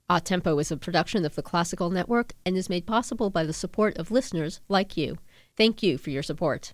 A Tempo is a production of the Classical Network and is made possible by the support of listeners like you. Thank you for your support.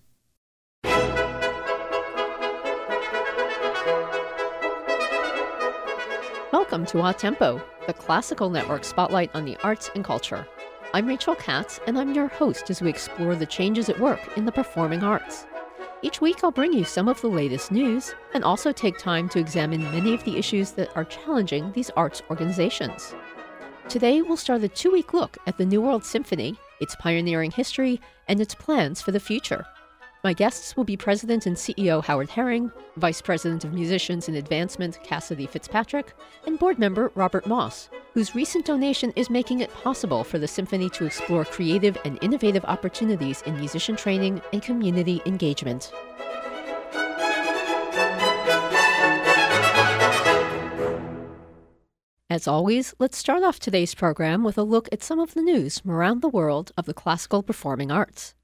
Welcome to A Tempo, the Classical Network spotlight on the arts and culture. I'm Rachel Katz, and I'm your host as we explore the changes at work in the performing arts. Each week I'll bring you some of the latest news and also take time to examine many of the issues that are challenging these arts organizations. Today we'll start a 2-week look at the New World Symphony, its pioneering history, and its plans for the future. My guests will be President and CEO Howard Herring, Vice President of Musicians in Advancement Cassidy Fitzpatrick, and board member Robert Moss, whose recent donation is making it possible for the symphony to explore creative and innovative opportunities in musician training and community engagement. As always, let's start off today's program with a look at some of the news from around the world of the classical performing arts.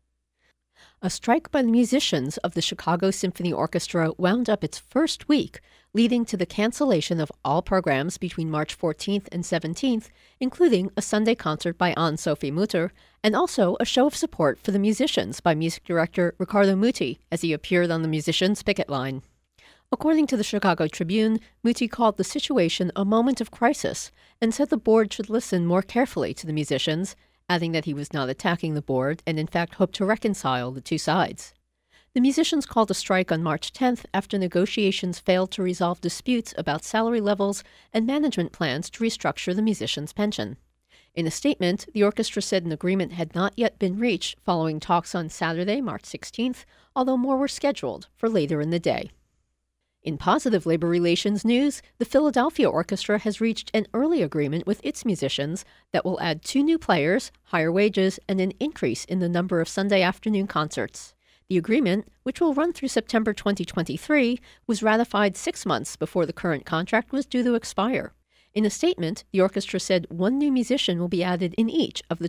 A strike by the musicians of the Chicago Symphony Orchestra wound up its first week, leading to the cancellation of all programs between March 14th and 17th, including a Sunday concert by Anne-Sophie Mutter, and also a show of support for the musicians by music director Riccardo Muti as he appeared on the musicians' picket line. According to the Chicago Tribune, Muti called the situation a moment of crisis and said the board should listen more carefully to the musicians, adding that he was not attacking the board and in fact hoped to reconcile the two sides. The musicians called a strike on March 10th after negotiations failed to resolve disputes about salary levels and management plans to restructure the musicians' pension. In a statement, the orchestra said an agreement had not yet been reached following talks on Saturday, March 16th, although more were scheduled for later in the day. In positive labor relations news, the Philadelphia Orchestra has reached an early agreement with its musicians that will add 2 new players, higher wages, and an increase in the number of Sunday afternoon concerts. The agreement, which will run through September 2023, was ratified 6 months before the current contract was due to expire. In a statement, the orchestra said 1 new musician will be added in each of the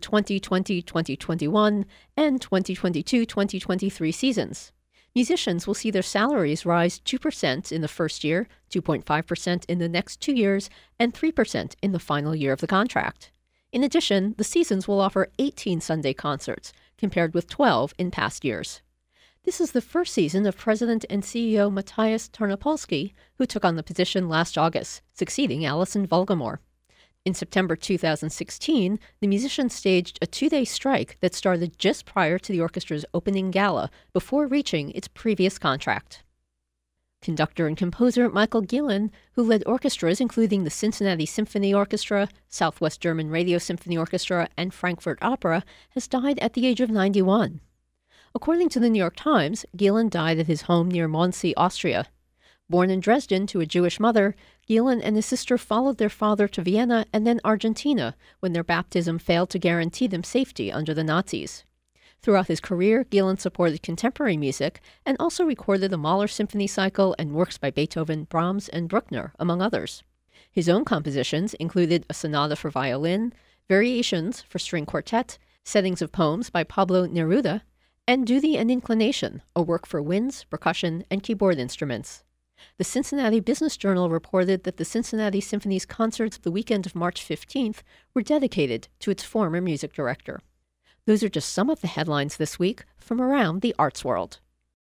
2020-2021 and 2022-2023 seasons. Musicians will see their salaries rise 2% in the first year, 2.5% in the next 2 years, and 3% in the final year of the contract. In addition, the seasons will offer 18 Sunday concerts, compared with 12 in past years. This is the first season of President and CEO Matthias Tarnopolsky, who took on the position last August, succeeding Alison Volgamore. In September 2016, the musicians staged a 2-day strike that started just prior to the orchestra's opening gala before reaching its previous contract. Conductor and composer Michael Gillen, who led orchestras including the Cincinnati Symphony Orchestra, Southwest German Radio Symphony Orchestra, and Frankfurt Opera, has died at the age of 91. According to the New York Times, Gillen died at his home near Mondsee, Austria. Born in Dresden to a Jewish mother, Gillen and his sister followed their father to Vienna and then Argentina when their baptism failed to guarantee them safety under the Nazis. Throughout his career, Gillen supported contemporary music and also recorded the Mahler Symphony Cycle and works by Beethoven, Brahms, and Bruckner, among others. His own compositions included a sonata for violin, variations for string quartet, settings of poems by Pablo Neruda, and Duty and Inclination, a work for winds, percussion, and keyboard instruments. The Cincinnati Business Journal reported that the Cincinnati Symphony's concerts the weekend of March 15th were dedicated to its former music director. Those are just some of the headlines this week from around the arts world.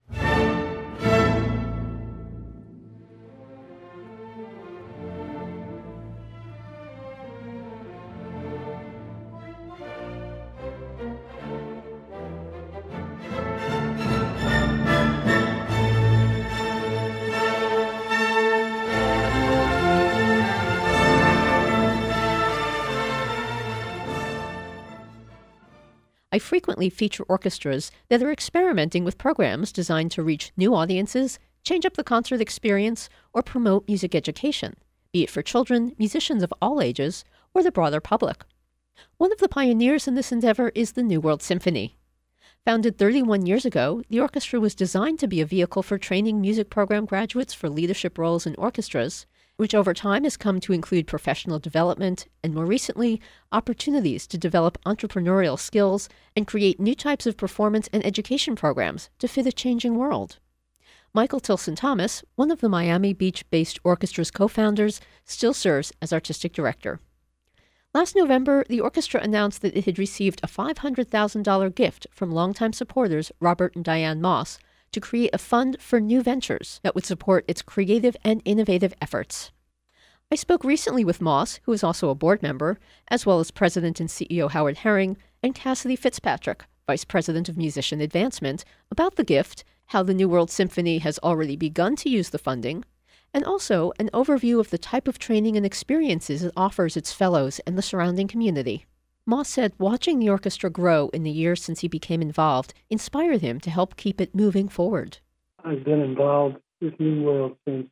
I frequently feature orchestras that are experimenting with programs designed to reach new audiences, change up the concert experience, or promote music education, be it for children, musicians of all ages, or the broader public. One of the pioneers in this endeavor is the New World Symphony. Founded 31 years ago, the orchestra was designed to be a vehicle for training music program graduates for leadership roles in orchestras, which over time has come to include professional development and, more recently, opportunities to develop entrepreneurial skills and create new types of performance and education programs to fit a changing world. Michael Tilson Thomas, one of the Miami Beach-based orchestra's co-founders, still serves as artistic director. Last November, the orchestra announced that it had received a $500,000 gift from longtime supporters Robert and Diane Moss to create a fund for new ventures that would support its creative and innovative efforts. I spoke recently with Moss, who is also a board member, as well as President and CEO Howard Herring, and Cassidy Fitzpatrick, Vice President of Musician Advancement, about the gift, how the New World Symphony has already begun to use the funding, and also an overview of the type of training and experiences it offers its fellows and the surrounding community. Moss said watching the orchestra grow in the years since he became involved inspired him to help keep it moving forward. I've been involved with New World since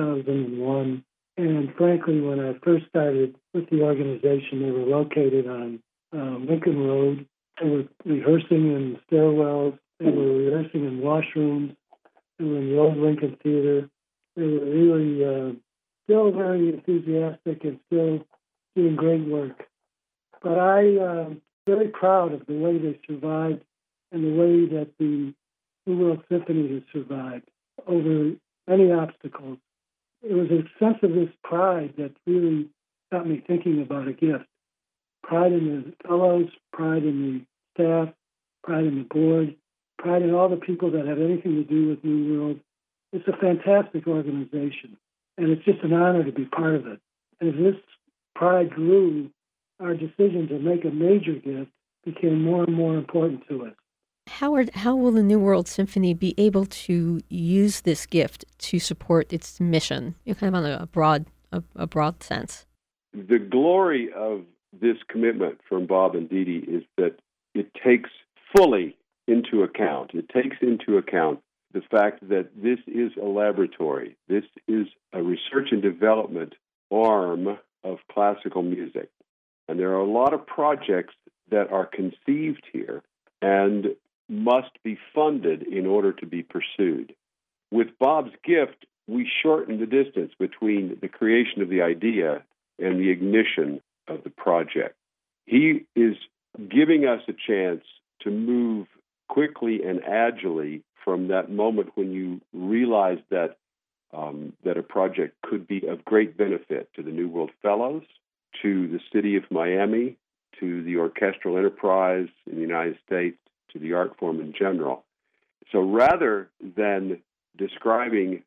2001, and frankly, when I first started with the organization, they were located on Lincoln Road. They were rehearsing in stairwells, they were rehearsing in washrooms, they were in the old Lincoln Theater. They were really still very enthusiastic and still doing great work. But I'm very proud of the way they survived and the way that the New World Symphony has survived over many obstacles. It was a sense of this pride that really got me thinking about a gift. Pride in the fellows, pride in the staff, pride in the board, pride in all the people that have anything to do with New World. It's a fantastic organization, and it's just an honor to be part of it. And as this pride grew, our decision to make a major gift became more and more important to us. Howard, how will the New World Symphony be able to use this gift to support its mission, kind of on a broad sense? The glory of this commitment from Bob and Dee Dee is that it takes fully into account. It takes into account the fact that this is a laboratory. This is a research and development arm of classical music. And there are a lot of projects that are conceived here and must be funded in order to be pursued. With Bob's gift, we shorten the distance between the creation of the idea and the ignition of the project. He is giving us a chance to move quickly and agilely from that moment when you realize that that a project could be of great benefit to the New World Fellows, to the city of Miami, to the orchestral enterprise in the United States, to the art form in general. So rather than describing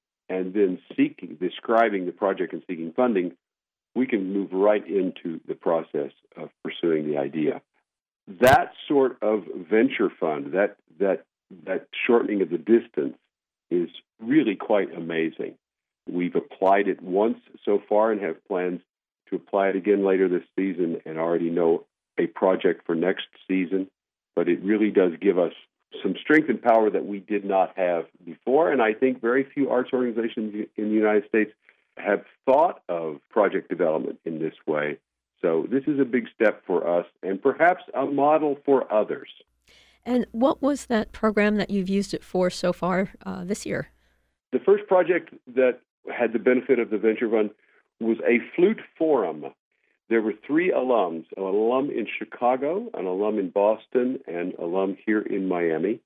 the project and seeking funding, we can move right into the process of pursuing the idea. That sort of venture fund, that shortening of the distance is really quite amazing. We've applied it once so far and have plans to apply it again later this season and already know a project for next season. But it really does give us some strength and power that we did not have before. And I think very few arts organizations in the United States have thought of project development in this way. So this is a big step for us and perhaps a model for others. And what was that program that you've used it for so far this year? The first project that had the benefit of the Venture Fund was a flute forum. There were 3 alums, an alum in Chicago, an alum in Boston, and an alum here in Miami,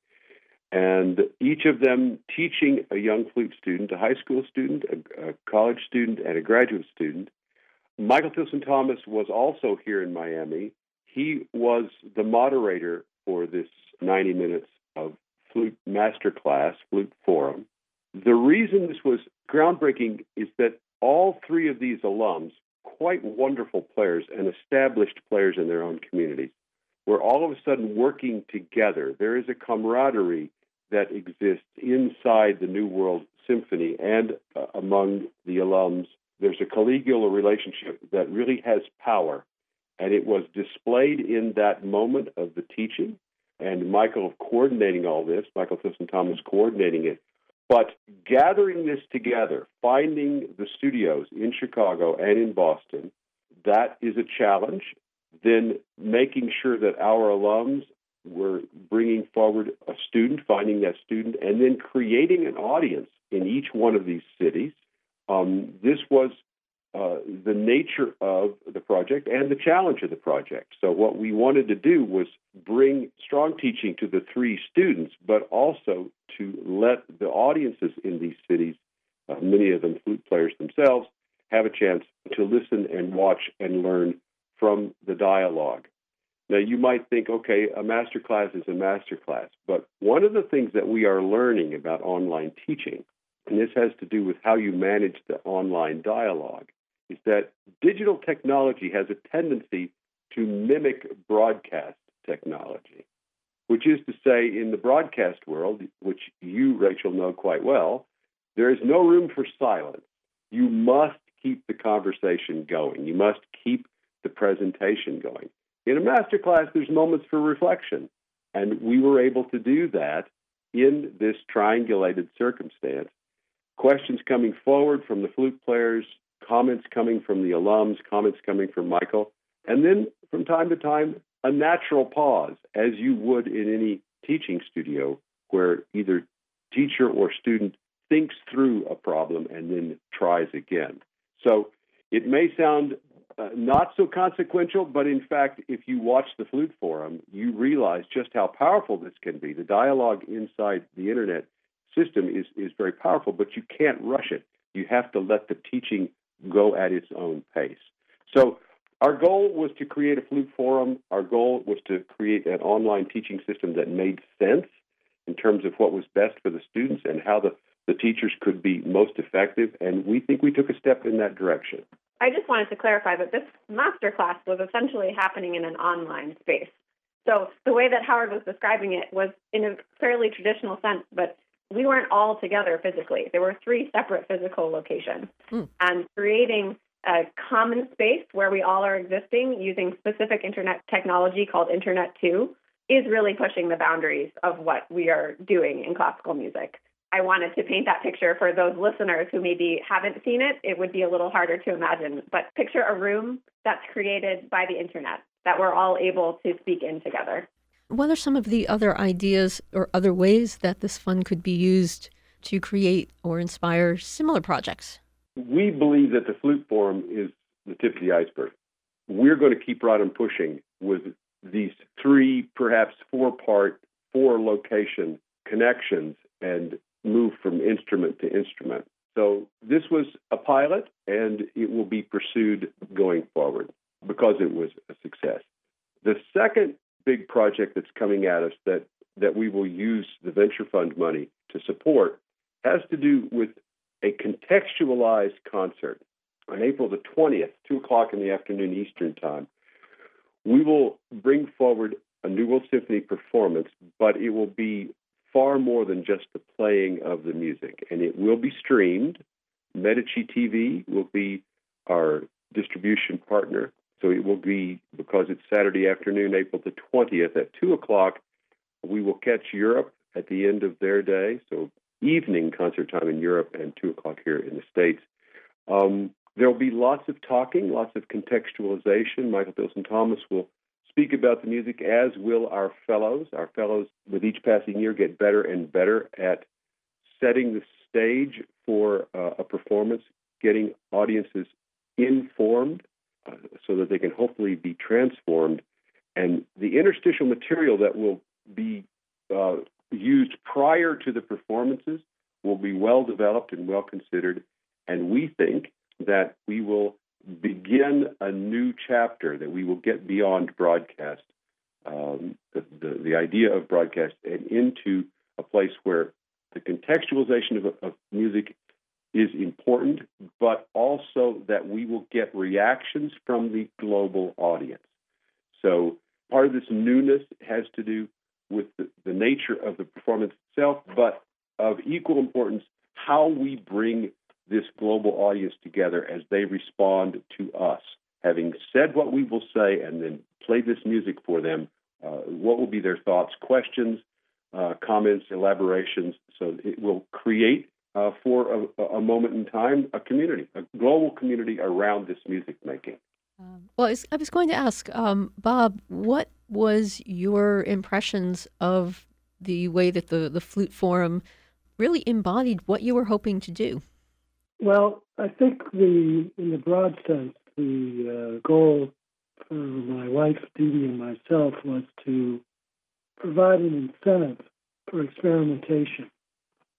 and each of them teaching a young flute student, a high school student, a college student, and a graduate student. Michael Tilson Thomas was also here in Miami. He was the moderator for this 90 minutes of flute masterclass, flute forum. The reason this was groundbreaking is that all 3 of these alums, quite wonderful players and established players in their own communities, were all of a sudden working together. There is a camaraderie that exists inside the New World Symphony and among the alums. There's a collegial relationship that really has power, and it was displayed in that moment of the teaching, and Michael coordinating all this, Michael Tilson Thomas coordinating it. But gathering this together, finding the studios in Chicago and in Boston, that is a challenge. Then making sure that our alums were bringing forward a student, finding that student, and then creating an audience in each one of these cities. This was the nature of the project and the challenge of the project. So what we wanted to do was bring strong teaching to the 3 students, but also to let the audiences in these cities, many of them flute players themselves, have a chance to listen and watch and learn from the dialogue. Now, you might think, okay, a masterclass is a masterclass, but one of the things that we are learning about online teaching, and this has to do with how you manage the online dialogue, is that digital technology has a tendency to mimic broadcast technology, which is to say, in the broadcast world, which you, Rachel, know quite well, there is no room for silence. You must keep the conversation going. You must keep the presentation going. In a masterclass, there's moments for reflection, and we were able to do that in this triangulated circumstance. Questions coming forward from the flute players, comments coming from the alums, comments coming from Michael, and then from time to time, a natural pause, as you would in any teaching studio, where either teacher or student thinks through a problem and then tries again. So it may sound not so consequential, but in fact, if you watch the Flute Forum, you realize just how powerful this can be. The dialogue inside the internet system is very powerful, but you can't rush it. You have to let the teaching go at its own pace. So our goal was to create a Flute Forum. Our goal was to create an online teaching system that made sense in terms of what was best for the students and how the teachers could be most effective, and we think we took a step in that direction. I just wanted to clarify that this masterclass was essentially happening in an online space. So the way that Howard was describing it was in a fairly traditional sense, but we weren't all together physically. There were 3 separate physical locations. And creating a common space where we all are existing using specific internet technology called Internet 2 is really pushing the boundaries of what we are doing in classical music. I wanted to paint that picture for those listeners who maybe haven't seen it. It would be a little harder to imagine, but picture a room that's created by the internet that we're all able to speak in together. What are some of the other ideas or other ways that this fund could be used to create or inspire similar projects? We believe that the Flute Forum is the tip of the iceberg. We're going to keep right on pushing with these 3, perhaps 4-part, 4-location connections and move from instrument to instrument. So this was a pilot, and it will be pursued going forward because it was a success. The second big project that's coming at us that we will use the venture fund money to support has to do with a contextualized concert. On April the 20th, 2 o'clock in the afternoon Eastern Time, we will bring forward a New World Symphony performance, but it will be far more than just the playing of the music, and it will be streamed. Medici TV will be our distribution partner, so it will be, because it's Saturday afternoon, April the 20th at 2 o'clock, we will catch Europe at the end of their day, so evening concert time in Europe and 2 o'clock here in the States. There will be lots of talking, lots of contextualization. Michael Pilson Thomas will speak about the music, as will our fellows. Our fellows, with each passing year, get better and better at setting the stage for a performance, getting audiences informed so that they can hopefully be transformed. And the interstitial material that will be used prior to the performances will be well developed and well considered. And we think that we will begin a new chapter, that we will get beyond broadcast, the idea of broadcast, and into a place where the contextualization of music is important, but also that we will get reactions from the global audience. So part of this newness has to do with the nature of the performance itself, but of equal importance, how we bring this global audience together as they respond to us. Having said what we will say and then play this music for them, what will be their thoughts, questions, comments, elaborations. So it will create, for a moment in time, a community, a global community around this music making. Well, I was going to ask, Bob, what was your impressions of the way that the Flute Forum really embodied what you were hoping to do? Well, I think in the broad sense, the goal for my wife, Dee Dee, and myself was to provide an incentive for experimentation.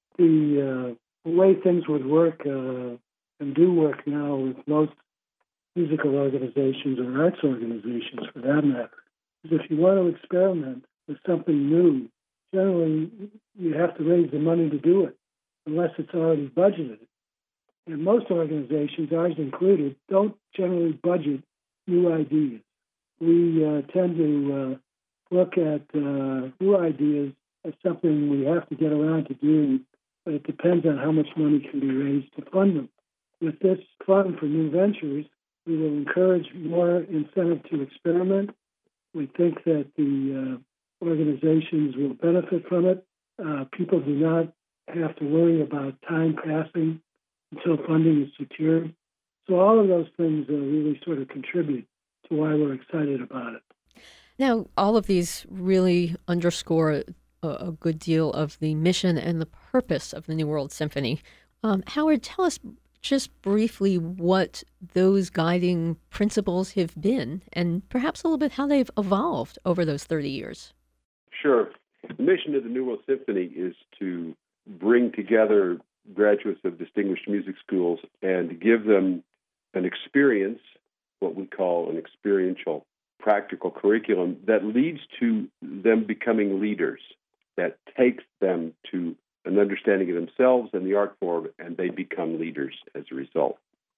The way things would work and do work now with most musical organizations or arts organizations for that matter. Because if you want to experiment with something new, generally you have to raise the money to do it, unless it's already budgeted. And most organizations, ours included, don't generally budget new ideas. We tend to look at new ideas as something we have to get around to do, but it depends on how much money can be raised to fund them. With this fund for new ventures, we will encourage more incentive to experiment. We think that the organizations will benefit from it. People do not have to worry about time passing until funding is secured. So all of those things really sort of contribute to why we're excited about it. Now, all of these really underscore a good deal of the mission and the purpose of the New World Symphony. Howard, tell us just briefly what those guiding principles have been, and perhaps a little bit how they've evolved over those 30 years. Sure. The mission of the New World Symphony is to bring together graduates of distinguished music schools and give them an experience, what we call an experiential practical curriculum that leads to them becoming leaders, that takes them to an understanding of themselves and the art form, and they become leaders as a result.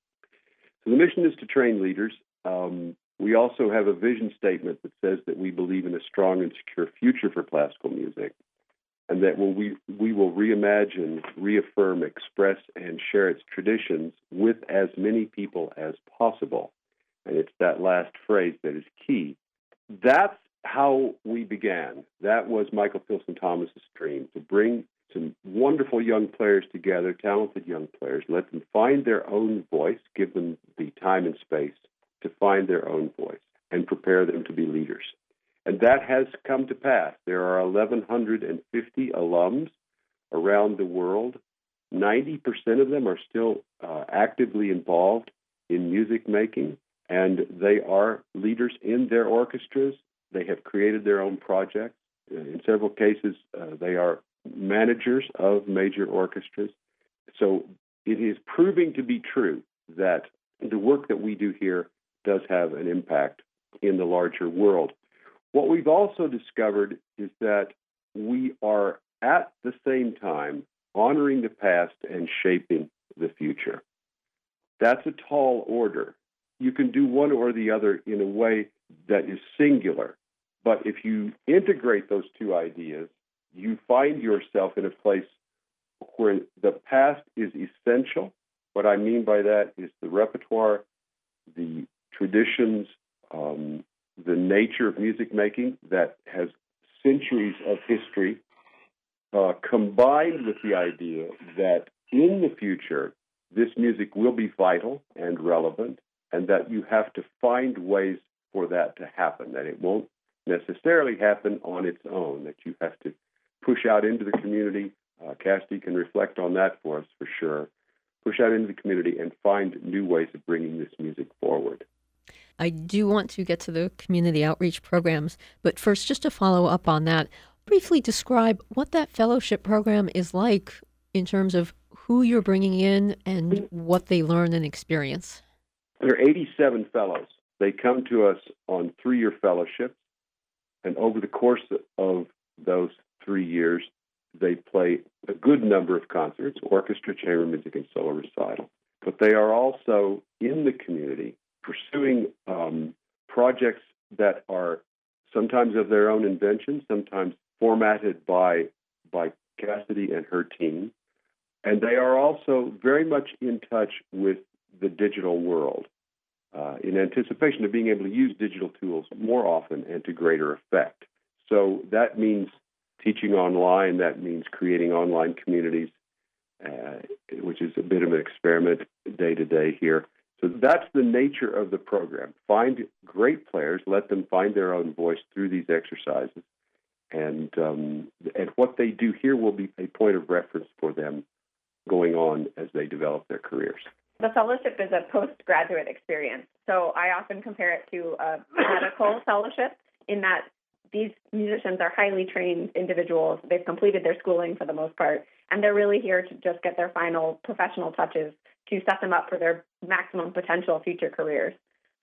So the mission is to train leaders. We also have a vision statement that says that we believe in a strong and secure future for classical music, and that we will reimagine, reaffirm, express, and share its traditions with as many people as possible. And it's that last phrase that is key. That's how we began. That was Michael Pilson Thomas's dream, to bring some wonderful young players together, talented young players, let them find their own voice, give them the time and space to find their own voice, and prepare them to be leaders. And that has come to pass. There are 1,150 alums around the world. 90% of them are still actively involved in music making, and they are leaders in their orchestras. They have created their own projects. In several cases, they are managers of major orchestras. So it is proving to be true that the work that we do here does have an impact in the larger world. What we've also discovered is that we are at the same time honoring the past and shaping the future. That's a tall order. You can do one or the other in a way that is singular. But if you integrate those two ideas, you find yourself in a place where the past is essential. What I mean by that is the repertoire, the traditions, the nature of music making that has centuries of history, combined with the idea that in the future, this music will be vital and relevant, and that you have to find ways for that to happen, that it won't necessarily happen on its own, that you have to push out into the community. Cassidy can reflect on that for us for sure. Push out into the community and find new ways of bringing this music forward. I do want to get to the community outreach programs, but first, just to follow up on that, briefly describe what that fellowship program is like in terms of who you're bringing in and what they learn and experience. There are 87 fellows. They come to us on 3-year fellowships, and over the course of those 3 years, they play a good number of concerts, orchestra, chamber music, and solo recital. But they are also in the community pursuing projects that are sometimes of their own invention, sometimes formatted by Cassidy and her team. And they are also very much in touch with the digital world in anticipation of being able to use digital tools more often and to greater effect. So that means teaching online, that means creating online communities, which is a bit of an experiment day to day here. So that's the nature of the program. Find great players, let them find their own voice through these exercises, and what they do here will be a point of reference for them going on as they develop their careers. The fellowship is a postgraduate experience. So I often compare it to a medical fellowship in that these musicians are highly trained individuals. They've completed their schooling for the most part, and they're really here to just get their final professional touches to set them up for their maximum potential future careers.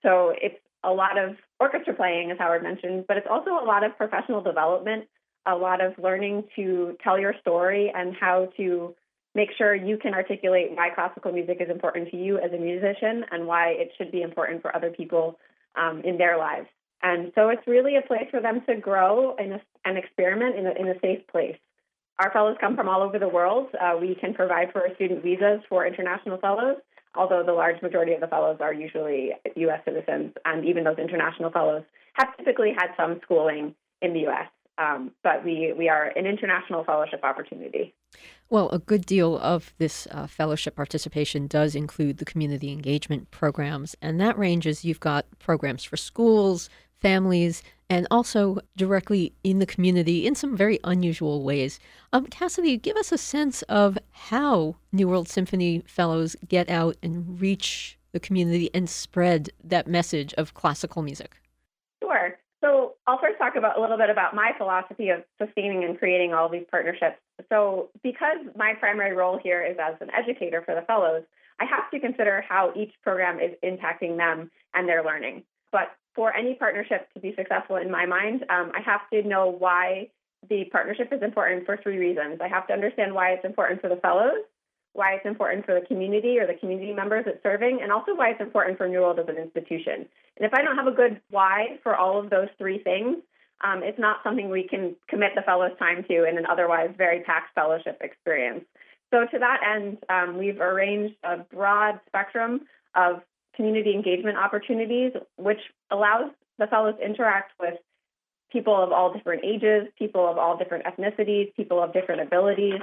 So it's a lot of orchestra playing, as Howard mentioned, but it's also a lot of professional development, a lot of learning to tell your story and how to make sure you can articulate why classical music is important to you as a musician and why it should be important for other people in their lives. And so it's really a place for them to grow and experiment in a safe place. Our fellows come from all over the world. We can provide for student visas for international fellows, although the large majority of the fellows are usually U.S. citizens. And even those international fellows have typically had some schooling in the U.S., but we are an international fellowship opportunity. Well, a good deal of this fellowship participation does include the community engagement programs, and that ranges. You've got programs for schools, families, and also directly in the community in some very unusual ways. Cassidy, give us a sense of how New World Symphony Fellows get out and reach the community and spread that message of classical music. Sure. So I'll first talk a little bit about my philosophy of sustaining and creating all these partnerships. So because my primary role here is as an educator for the fellows, I have to consider how each program is impacting them and their learning. But for any partnership to be successful in my mind, I have to know why the partnership is important for three reasons. I have to understand why it's important for the fellows, why it's important for the community or the community members it's serving, and also why it's important for New World as an institution. And if I don't have a good why for all of those three things, it's not something we can commit the fellows' time to in an otherwise very packed fellowship experience. So to that end, we've arranged a broad spectrum of community engagement opportunities, which allows the fellows to interact with people of all different ages, people of all different ethnicities, people of different abilities,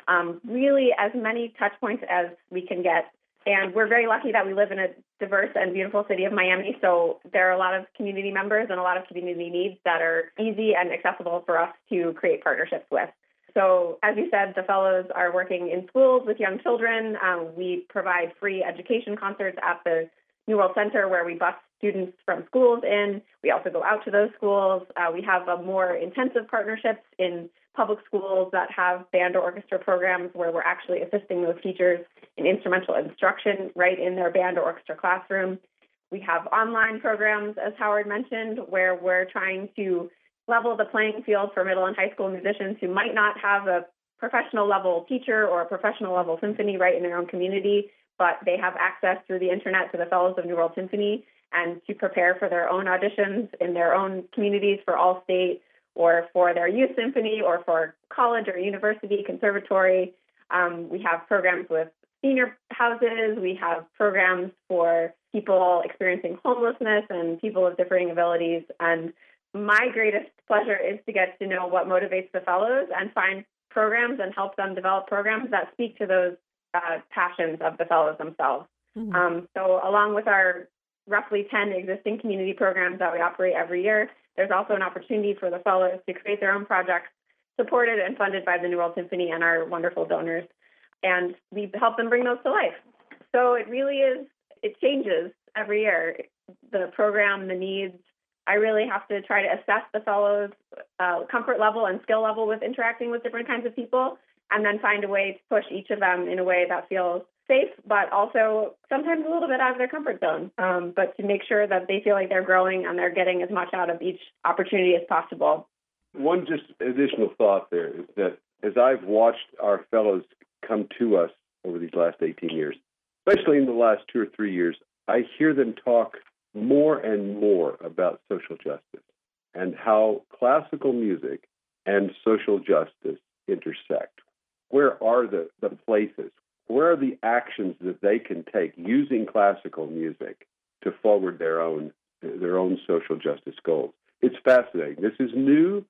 really as many touch points as we can get. And we're very lucky that we live in a diverse and beautiful city of Miami, so there are a lot of community members and a lot of community needs that are easy and accessible for us to create partnerships with. So as you said, the fellows are working in schools with young children. We provide free education concerts at the New World Center where we bus students from schools in. We also go out to those schools. We have a more intensive partnerships in public schools that have band or orchestra programs where we're actually assisting those teachers in instrumental instruction right in their band or orchestra classroom. We have online programs, as Howard mentioned, where we're trying to level the playing field for middle and high school musicians who might not have a professional level teacher or a professional level symphony right in their own community, but they have access through the internet to the Fellows of New World Symphony and to prepare for their own auditions in their own communities for All-State or for their youth symphony or for college or university, conservatory. We have programs with senior houses. We have programs for people experiencing homelessness and people of differing abilities. And my greatest pleasure is to get to know what motivates the fellows and find programs and help them develop programs that speak to those passions of the fellows themselves. Mm-hmm. So along with our roughly 10 existing community programs that we operate every year, there's also an opportunity for the fellows to create their own projects supported and funded by the New World Symphony and our wonderful donors. And we help them bring those to life. So it really is, it changes every year. The program, the needs, I really have to try to assess the fellows' comfort level and skill level with interacting with different kinds of people, and then find a way to push each of them in a way that feels safe, but also sometimes a little bit out of their comfort zone, but to make sure that they feel like they're growing and they're getting as much out of each opportunity as possible. One just additional thought there is that as I've watched our fellows come to us over these last 18 years, especially in the last 2 or 3 years, I hear them talk more and more about social justice and how classical music and social justice intersect. Where are the places? Where are the actions that they can take using classical music to forward their own social justice goals? It's fascinating. This is new.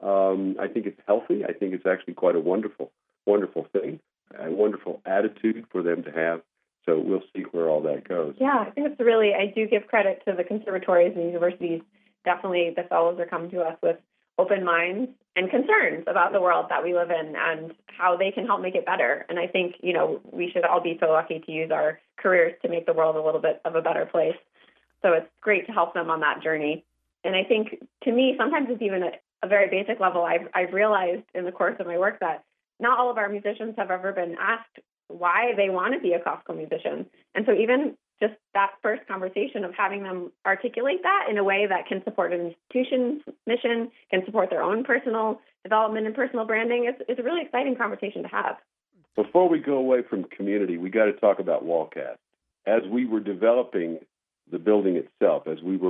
I think it's healthy. I think it's actually quite a wonderful thing, a wonderful attitude for them to have. So we'll see where all that goes. Yeah, I think it's really, I do give credit to the conservatories and universities. Definitely the fellows are coming to us with open minds and concerns about the world that we live in and how they can help make it better. And I think, we should all be so lucky to use our careers to make the world a little bit of a better place. So it's great to help them on that journey. And I think, to me, sometimes it's even a very basic level. I've realized in the course of my work that not all of our musicians have ever been asked why they want to be a classical musician. And so even just that first conversation of having them articulate that in a way that can support an institution's mission, can support their own personal development and personal branding, is a really exciting conversation to have. Before we go away from community, we got to talk about Wallcast. As we were developing the building itself, as we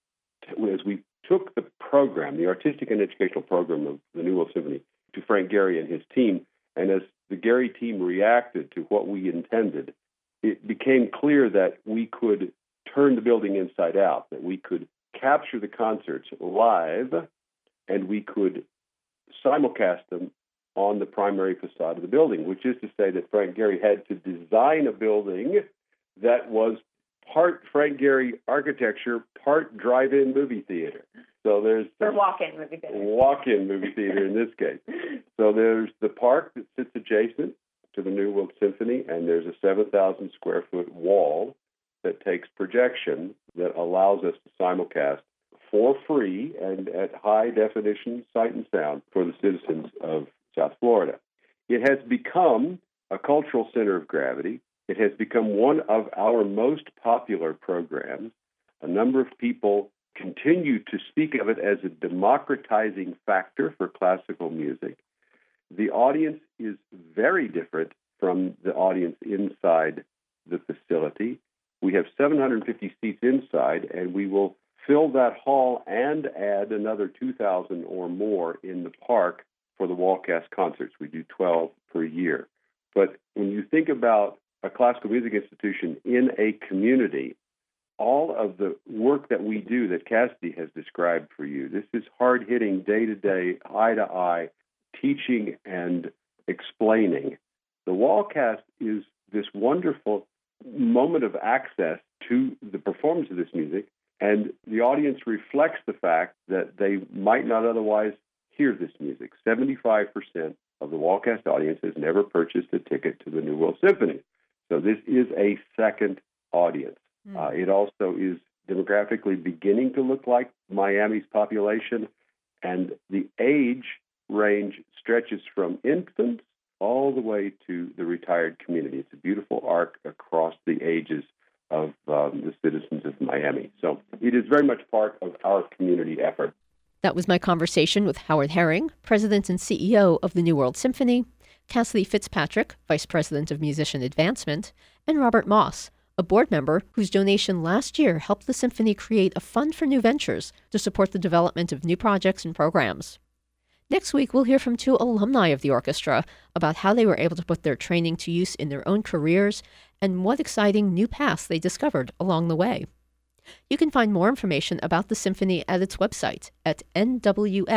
took the program, the artistic and educational program of the New World Symphony, to Frank Gehry and his team, and as the Gehry team reacted to what we intended, it became clear that we could turn the building inside out, that we could capture the concerts live, and we could simulcast them on the primary facade of the building, which is to say that Frank Gehry had to design a building that was part Frank Gehry architecture, part drive-in movie theater. So there's or walk-in movie theater. Walk-in movie theater in this case. So there's the park that sits adjacent to the New World Symphony, and there's a 7,000 square foot wall that takes projection that allows us to simulcast for free and at high definition sight and sound for the citizens of South Florida. It has become a cultural center of gravity. It has become one of our most popular programs. A number of people continue to speak of it as a democratizing factor for classical music. The audience is very different from the audience inside the facility. We have 750 seats inside, and we will fill that hall and add another 2,000 or more in the park for the Wallcast concerts. We do 12 per year. But when you think about a classical music institution in a community, all of the work that we do that Cassidy has described for you, this is hard-hitting, day-to-day, eye-to-eye teaching and explaining. The Wallcast is this wonderful moment of access to the performance of this music, and the audience reflects the fact that they might not otherwise hear this music. 75% of the Wallcast audience has never purchased a ticket to the New World Symphony. So this is a second audience. It also is demographically beginning to look like Miami's population, and the age range stretches from infants all the way to the retired community. It's a beautiful arc across the ages of the citizens of Miami. So it is very much part of our community effort. That was my conversation with Howard Herring, President and CEO of the New World Symphony, Cassidy Fitzpatrick, Vice President of Musician Advancement, and Robert Moss, a board member whose donation last year helped the Symphony create a fund for new ventures to support the development of new projects and programs. Next week, we'll hear from two alumni of the orchestra about how they were able to put their training to use in their own careers and what exciting new paths they discovered along the way. You can find more information about the Symphony at its website at nws.edu.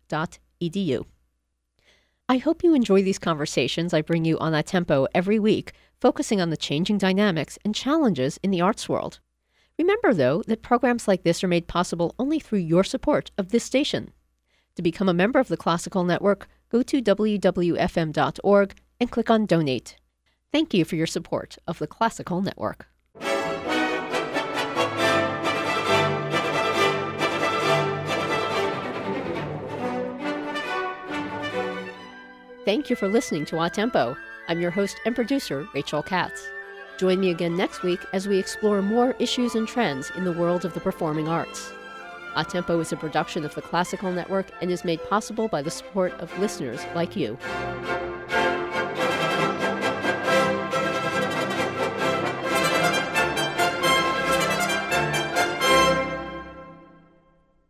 I hope you enjoy these conversations I bring you on A Tempo every week, focusing on the changing dynamics and challenges in the arts world. Remember, though, that programs like this are made possible only through your support of this station. To become a member of the Classical Network, go to wwfm.org and click on Donate. Thank you for your support of the Classical Network. Thank you for listening to A Tempo. I'm your host and producer, Rachel Katz. Join me again next week as we explore more issues and trends in the world of the performing arts. A Tempo is a production of the Classical Network and is made possible by the support of listeners like you.